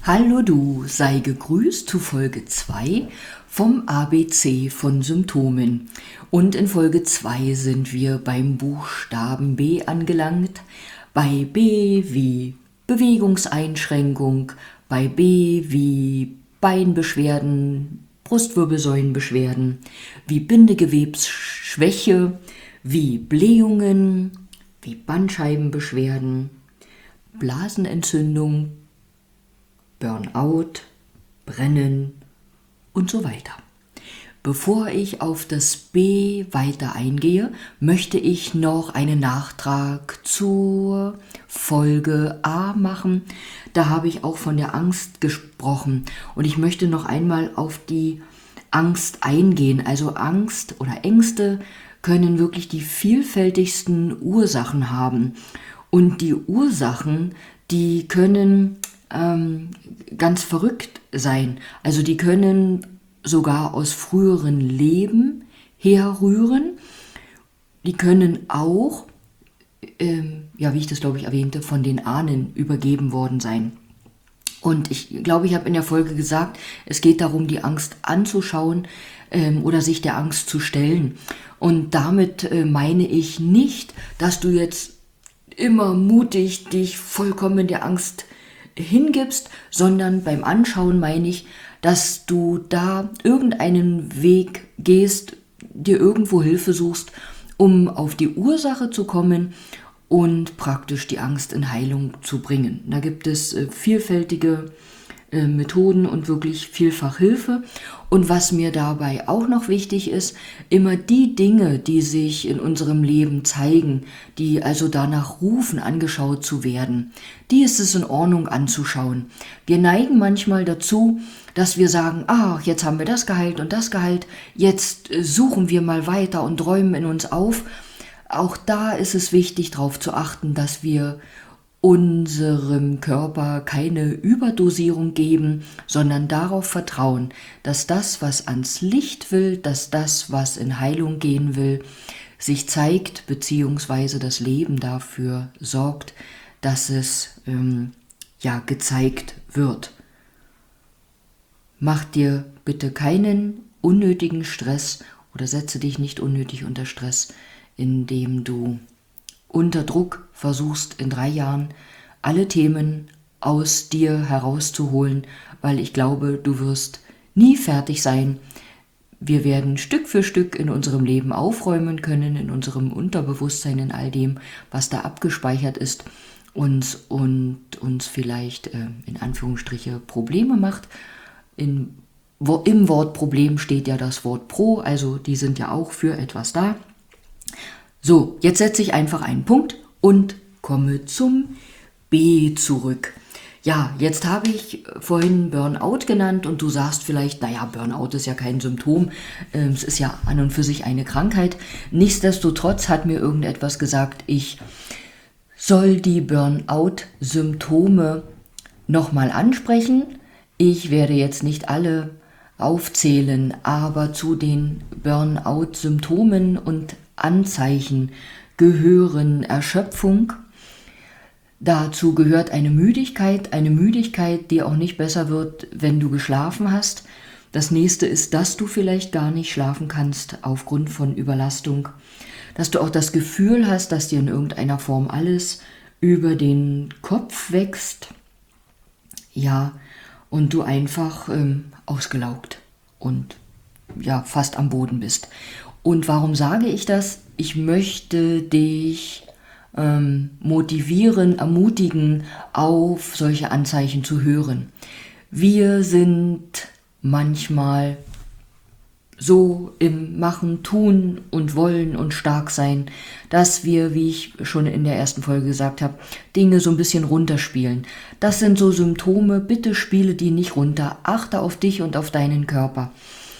Hallo du, sei gegrüßt zu Folge 2 vom ABC von Symptomen. Und in Folge 2 sind wir beim Buchstaben B angelangt. Bei B wie Bewegungseinschränkung, bei B wie Beinbeschwerden, Brustwirbelsäulenbeschwerden, wie Bindegewebsschwäche, wie Blähungen, wie Bandscheibenbeschwerden, Blasenentzündung, Burnout, Brennen und so weiter. Bevor ich auf das B weiter eingehe, möchte ich noch einen Nachtrag zur Folge A machen. Da habe ich auch von der Angst gesprochen und ich möchte noch einmal auf die Angst eingehen. Also Angst oder Ängste können wirklich die vielfältigsten Ursachen haben. Und die Ursachen, die können ganz verrückt sein. Also die können sogar aus früheren Leben herrühren. Die können auch, wie ich das glaube ich erwähnte, von den Ahnen übergeben worden sein. Und ich glaube, ich habe in der Folge gesagt, es geht darum, die Angst anzuschauen oder sich der Angst zu stellen. Und damit meine ich nicht, dass du jetzt immer mutig dich vollkommen der Angst hingibst, sondern beim Anschauen meine ich, dass du da irgendeinen Weg gehst, dir irgendwo Hilfe suchst, um auf die Ursache zu kommen und praktisch die Angst in Heilung zu bringen. Da gibt es vielfältige Methoden und wirklich vielfach Hilfe. Und was mir dabei auch noch wichtig ist, immer die Dinge, die sich in unserem Leben zeigen, die also danach rufen, angeschaut zu werden, die ist es in Ordnung anzuschauen. Wir neigen manchmal dazu, dass wir sagen, jetzt haben wir das geheilt und das geheilt, jetzt suchen wir mal weiter und räumen in uns auf. Auch da ist es wichtig, darauf zu achten, dass wir unserem Körper keine Überdosierung geben, sondern darauf vertrauen, dass das, was ans Licht will, dass das, was in Heilung gehen will, sich zeigt, beziehungsweise das Leben dafür sorgt, dass es gezeigt wird. Mach dir bitte keinen unnötigen Stress oder setze dich nicht unnötig unter Stress, indem du unter Druck versuchst in 3 Jahren alle Themen aus dir herauszuholen, weil ich glaube, du wirst nie fertig sein. Wir werden Stück für Stück in unserem Leben aufräumen können, in unserem Unterbewusstsein, in all dem, was da abgespeichert ist und uns vielleicht in Anführungsstriche Probleme macht. Im Wort Problem steht ja das Wort Pro, also die sind ja auch für etwas da. So, jetzt setze ich einfach einen Punkt und komme zum B zurück. Ja, jetzt habe ich vorhin Burnout genannt und du sagst vielleicht, Burnout ist ja kein Symptom, es ist ja an und für sich eine Krankheit. Nichtsdestotrotz hat mir irgendetwas gesagt, ich soll die Burnout-Symptome nochmal ansprechen. Ich werde jetzt nicht alle aufzählen, aber zu den Burnout-Symptomen und Anzeichen gehören Erschöpfung. Dazu gehört eine Müdigkeit, die auch nicht besser wird, wenn du geschlafen hast. Das nächste ist, dass du vielleicht gar nicht schlafen kannst aufgrund von Überlastung. Dass du auch das Gefühl hast, dass dir in irgendeiner Form alles über den Kopf wächst. Ja, und du einfach ausgelaugt und fast am Boden bist. Und warum sage ich das? Ich möchte dich motivieren, ermutigen, auf solche Anzeichen zu hören. Wir sind manchmal so im Machen, Tun und Wollen und stark sein, dass wir, wie ich schon in der ersten Folge gesagt habe, Dinge so ein bisschen runterspielen. Das sind so Symptome, bitte spiele die nicht runter, achte auf dich und auf deinen Körper.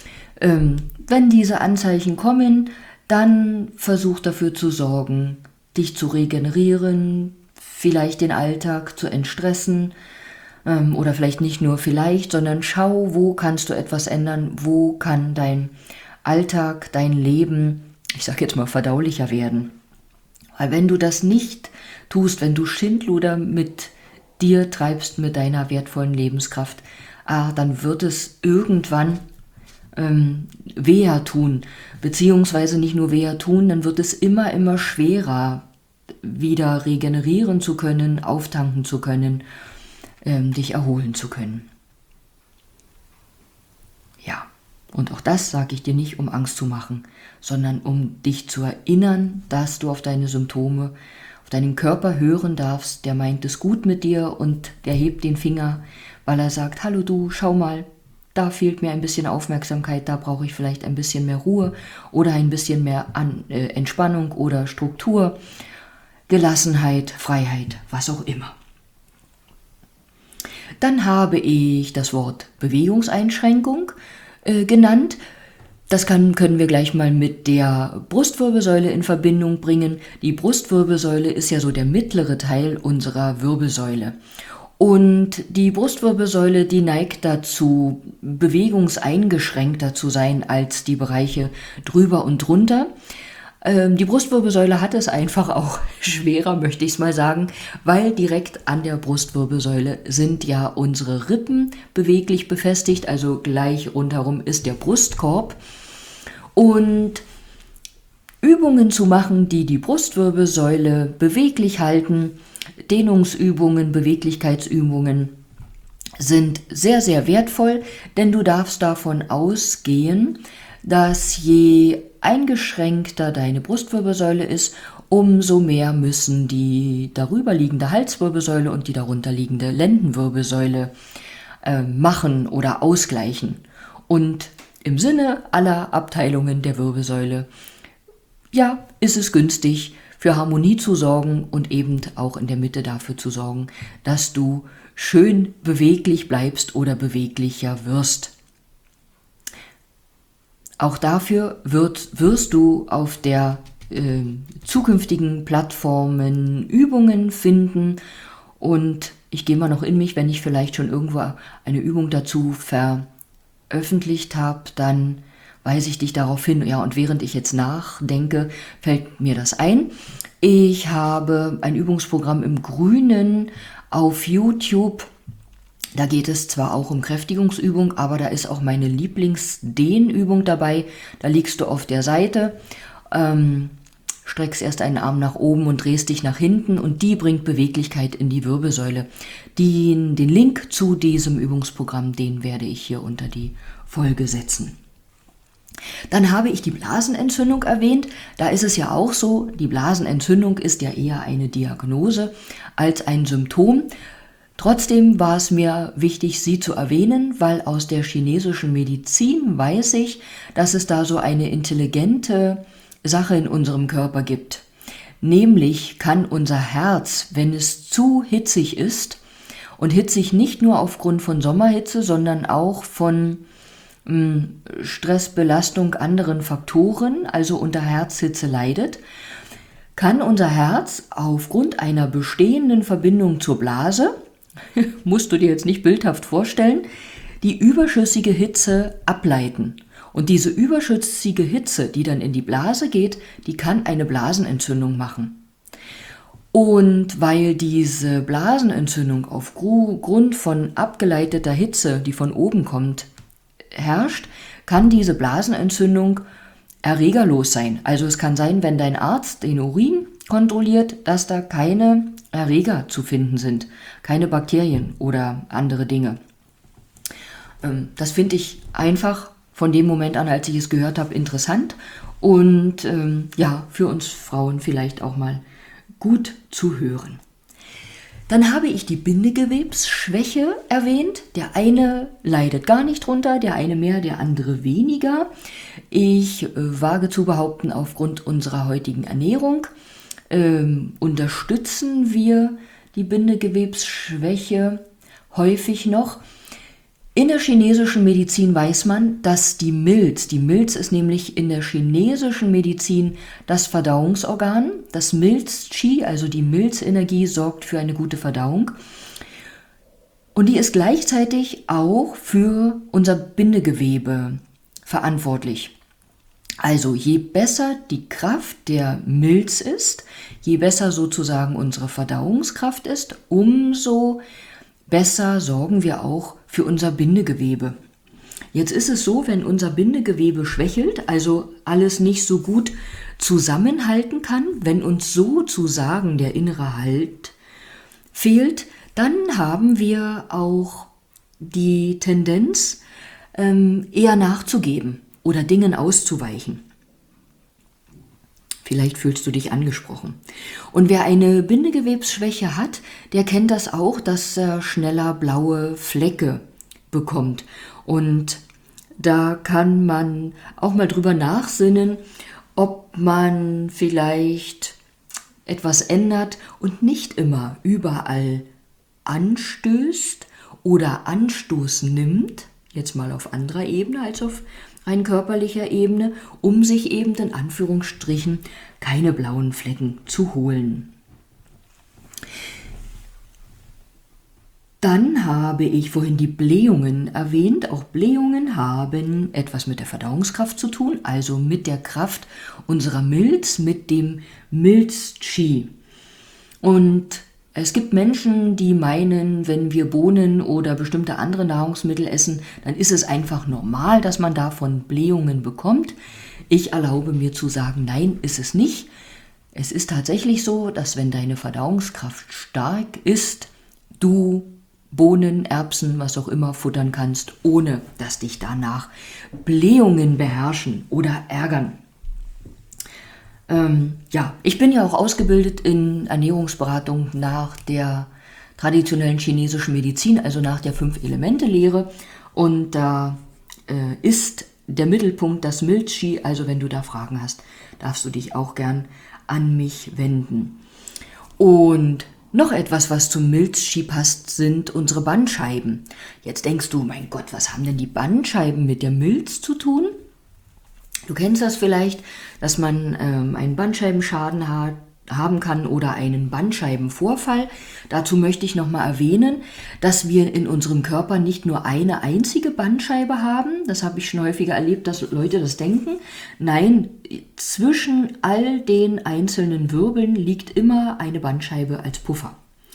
Wenn diese Anzeichen kommen, dann versuch dafür zu sorgen, dich zu regenerieren, vielleicht den Alltag zu entstressen oder vielleicht nicht nur vielleicht, sondern schau, wo kannst du etwas ändern, wo kann dein Alltag, dein Leben, ich sage jetzt mal, verdaulicher werden. Weil wenn du das nicht tust, wenn du Schindluder mit dir treibst mit deiner wertvollen Lebenskraft, dann wird es irgendwann weher tun, beziehungsweise nicht nur weher tun, dann wird es immer schwerer, wieder regenerieren zu können, auftanken zu können, dich erholen zu können. Ja, und auch das sage ich dir nicht, um Angst zu machen, sondern um dich zu erinnern, dass du auf deine Symptome, auf deinen Körper hören darfst, der meint es gut mit dir und der hebt den Finger, weil er sagt, hallo du, schau mal, da fehlt mir ein bisschen Aufmerksamkeit, da brauche ich vielleicht ein bisschen mehr Ruhe oder ein bisschen mehr Entspannung oder Struktur, Gelassenheit, Freiheit, was auch immer. Dann habe ich das Wort Bewegungseinschränkung genannt. Das können wir gleich mal mit der Brustwirbelsäule in Verbindung bringen. Die Brustwirbelsäule ist ja so der mittlere Teil unserer Wirbelsäule. Und die Brustwirbelsäule, die neigt dazu, bewegungseingeschränkter zu sein als die Bereiche drüber und drunter. Die Brustwirbelsäule hat es einfach auch schwerer, möchte ich es mal sagen, weil direkt an der Brustwirbelsäule sind ja unsere Rippen beweglich befestigt, also gleich rundherum ist der Brustkorb. Und Übungen zu machen, die die Brustwirbelsäule beweglich halten, Dehnungsübungen, Beweglichkeitsübungen, sind sehr wertvoll, denn du darfst davon ausgehen, dass je eingeschränkter deine Brustwirbelsäule ist, umso mehr müssen die darüberliegende Halswirbelsäule und die darunterliegende Lendenwirbelsäule machen oder ausgleichen. Und im Sinne aller Abteilungen der Wirbelsäule, ja, ist es günstig, für Harmonie zu sorgen und eben auch in der Mitte dafür zu sorgen, dass du schön beweglich bleibst oder beweglicher wirst. Auch dafür wirst du auf der zukünftigen Plattformen Übungen finden und ich gehe mal noch in mich, wenn ich vielleicht schon irgendwo eine Übung dazu veröffentlicht habe, dann weise ich dich darauf hin. Ja, und während ich jetzt nachdenke, fällt mir das ein. Ich habe ein Übungsprogramm im Grünen auf YouTube. Da geht es zwar auch um Kräftigungsübung, aber da ist auch meine Lieblingsdehnübung dabei. Da liegst du auf der Seite, streckst erst einen Arm nach oben und drehst dich nach hinten und die bringt Beweglichkeit in die Wirbelsäule. Den Link zu diesem Übungsprogramm, den werde ich hier unter die Folge setzen. Dann habe ich die Blasenentzündung erwähnt. Da ist es ja auch so, die Blasenentzündung ist ja eher eine Diagnose als ein Symptom. Trotzdem war es mir wichtig, sie zu erwähnen, weil aus der chinesischen Medizin weiß ich, dass es da so eine intelligente Sache in unserem Körper gibt. Nämlich kann unser Herz, wenn es zu hitzig ist, und hitzig nicht nur aufgrund von Sommerhitze, sondern auch von Stress, Belastung, anderen Faktoren, also unter Herzhitze leidet, kann unser Herz aufgrund einer bestehenden Verbindung zur Blase, musst du dir jetzt nicht bildhaft vorstellen, die überschüssige Hitze ableiten. Und diese überschüssige Hitze, die dann in die Blase geht, die kann eine Blasenentzündung machen. Und weil diese Blasenentzündung aufgrund von abgeleiteter Hitze, die von oben kommt, herrscht, kann diese Blasenentzündung erregerlos sein. Also es kann sein, wenn dein Arzt den Urin kontrolliert, dass da keine Erreger zu finden sind, keine Bakterien oder andere Dinge. Das finde ich einfach von dem Moment an, als ich es gehört habe, interessant und ja, für uns Frauen vielleicht auch mal gut zu hören. Dann habe ich die Bindegewebsschwäche erwähnt. Der eine leidet gar nicht drunter, der eine mehr, der andere weniger. Ich wage zu behaupten, aufgrund unserer heutigen Ernährung unterstützen wir die Bindegewebsschwäche häufig noch. In der chinesischen Medizin weiß man, dass die Milz ist nämlich in der chinesischen Medizin das Verdauungsorgan. Das Milz-Qi, also die Milzenergie, sorgt für eine gute Verdauung. Und die ist gleichzeitig auch für unser Bindegewebe verantwortlich. Also je besser die Kraft der Milz ist, je besser sozusagen unsere Verdauungskraft ist, umso besser sorgen wir auch für unser Bindegewebe. Jetzt ist es so, wenn unser Bindegewebe schwächelt, also alles nicht so gut zusammenhalten kann, wenn uns sozusagen der innere Halt fehlt, dann haben wir auch die Tendenz, eher nachzugeben oder Dingen auszuweichen. Vielleicht fühlst du dich angesprochen. Und wer eine Bindegewebsschwäche hat, der kennt das auch, dass er schneller blaue Flecke bekommt. Und da kann man auch mal drüber nachsinnen, ob man vielleicht etwas ändert und nicht immer überall anstößt oder Anstoß nimmt, jetzt mal auf anderer Ebene als auf rein körperlicher Ebene, um sich eben in Anführungsstrichen keine blauen Flecken zu holen. Dann habe ich vorhin die Blähungen erwähnt. Auch Blähungen haben etwas mit der Verdauungskraft zu tun, also mit der Kraft unserer Milz, mit dem Milz-Qi. Und es gibt Menschen, die meinen, wenn wir Bohnen oder bestimmte andere Nahrungsmittel essen, dann ist es einfach normal, dass man davon Blähungen bekommt. Ich erlaube mir zu sagen, nein, ist es nicht. Es ist tatsächlich so, dass wenn deine Verdauungskraft stark ist, du Bohnen, Erbsen, was auch immer futtern kannst, ohne dass dich danach Blähungen beherrschen oder ärgern. Ich bin ja auch ausgebildet in Ernährungsberatung nach der traditionellen chinesischen Medizin, also nach der 5-Elemente-Lehre. Und da ist der Mittelpunkt das Milz-Qi. Also wenn du da Fragen hast, darfst du dich auch gern an mich wenden. Und noch etwas, was zum Milz-Qi passt, sind unsere Bandscheiben. Jetzt denkst du, mein Gott, was haben denn die Bandscheiben mit der Milz zu tun? Du kennst das vielleicht, dass man einen Bandscheibenschaden haben kann oder einen Bandscheibenvorfall. Dazu möchte ich nochmal erwähnen, dass wir in unserem Körper nicht nur eine einzige Bandscheibe haben. Das habe ich schon häufiger erlebt, dass Leute das denken. Nein, zwischen all den einzelnen Wirbeln liegt immer eine Bandscheibe als Puffer.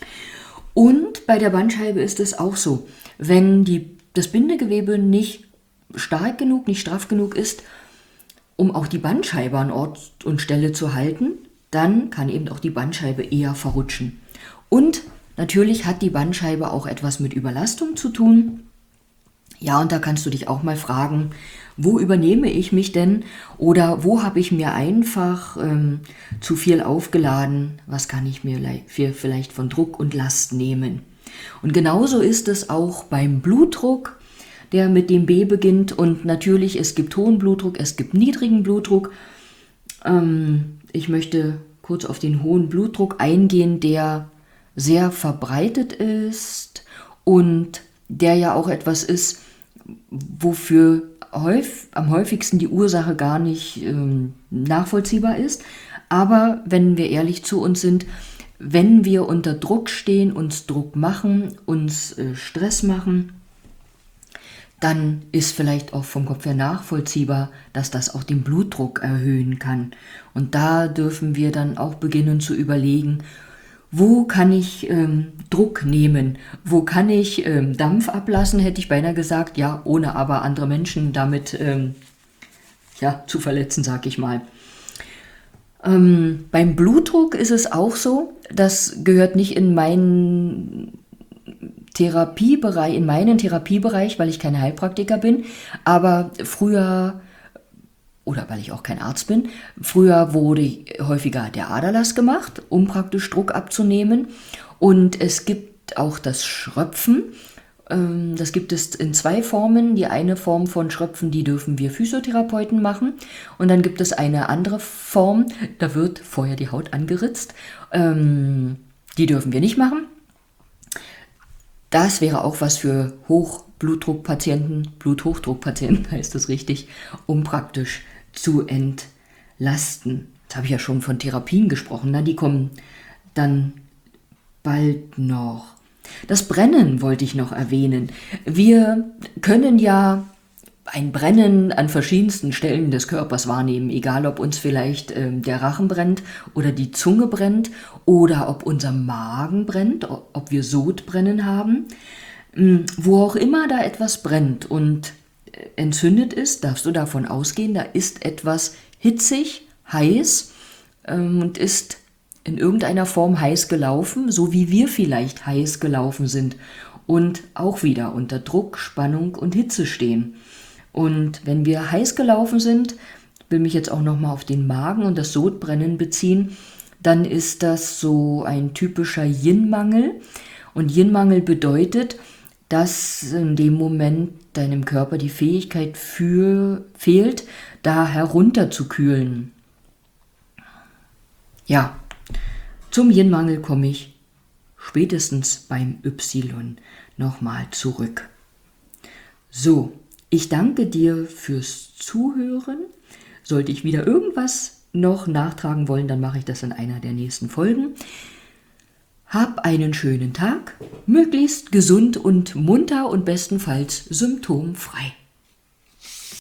Und bei der Bandscheibe ist es auch so, wenn das Bindegewebe nicht stark genug, nicht straff genug ist, um auch die Bandscheibe an Ort und Stelle zu halten, dann kann eben auch die Bandscheibe eher verrutschen. Und natürlich hat die Bandscheibe auch etwas mit Überlastung zu tun. Ja, und da kannst du dich auch mal fragen, wo übernehme ich mich denn oder wo habe ich mir einfach zu viel aufgeladen, was kann ich mir vielleicht von Druck und Last nehmen. Und genauso ist es auch beim Blutdruck, der mit dem B beginnt. Und natürlich, es gibt hohen Blutdruck, es gibt niedrigen Blutdruck. Ich möchte kurz auf den hohen Blutdruck eingehen, der sehr verbreitet ist und der ja auch etwas ist, wofür am häufigsten die Ursache gar nicht nachvollziehbar ist. Aber wenn wir ehrlich zu uns sind, wenn wir unter Druck stehen, uns Druck machen, uns Stress machen, dann ist vielleicht auch vom Kopf her nachvollziehbar, dass das auch den Blutdruck erhöhen kann. Und da dürfen wir dann auch beginnen zu überlegen, wo kann ich Druck nehmen? Wo kann ich Dampf ablassen, hätte ich beinahe gesagt. Ja, ohne aber andere Menschen damit zu verletzen, sag ich mal. Beim Blutdruck ist es auch so, das gehört nicht in meinen Therapiebereich, weil ich kein Heilpraktiker bin, aber früher, oder weil ich auch kein Arzt bin, früher wurde häufiger der Aderlass gemacht, um praktisch Druck abzunehmen. Und es gibt auch das Schröpfen. Das gibt es in 2 Formen. Die eine Form von Schröpfen, die dürfen wir Physiotherapeuten machen. Und dann gibt es eine andere Form, da wird vorher die Haut angeritzt. Die dürfen wir nicht machen. Das wäre auch was für Hochblutdruckpatienten, Bluthochdruckpatienten heißt das richtig, um praktisch zu entlasten. Jetzt habe ich ja schon von Therapien gesprochen, die kommen dann bald noch. Das Brennen wollte ich noch erwähnen. Wir können ja ein Brennen an verschiedensten Stellen des Körpers wahrnehmen, egal ob uns vielleicht der Rachen brennt oder die Zunge brennt oder ob unser Magen brennt, ob wir Sodbrennen haben. Wo auch immer da etwas brennt und entzündet ist, darfst du davon ausgehen, da ist etwas hitzig, heiß und ist in irgendeiner Form heiß gelaufen, so wie wir vielleicht heiß gelaufen sind und auch wieder unter Druck, Spannung und Hitze stehen. Und wenn wir heiß gelaufen sind, will mich jetzt auch nochmal auf den Magen und das Sodbrennen beziehen, dann ist das so ein typischer Yin-Mangel. Und Yin-Mangel bedeutet, dass in dem Moment deinem Körper die Fähigkeit fehlt, da herunterzukühlen. Ja, zum Yin-Mangel komme ich spätestens beim Y nochmal zurück. So, ich danke dir fürs Zuhören. Sollte ich wieder irgendwas noch nachtragen wollen, dann mache ich das in einer der nächsten Folgen. Hab einen schönen Tag, möglichst gesund und munter und bestenfalls symptomfrei.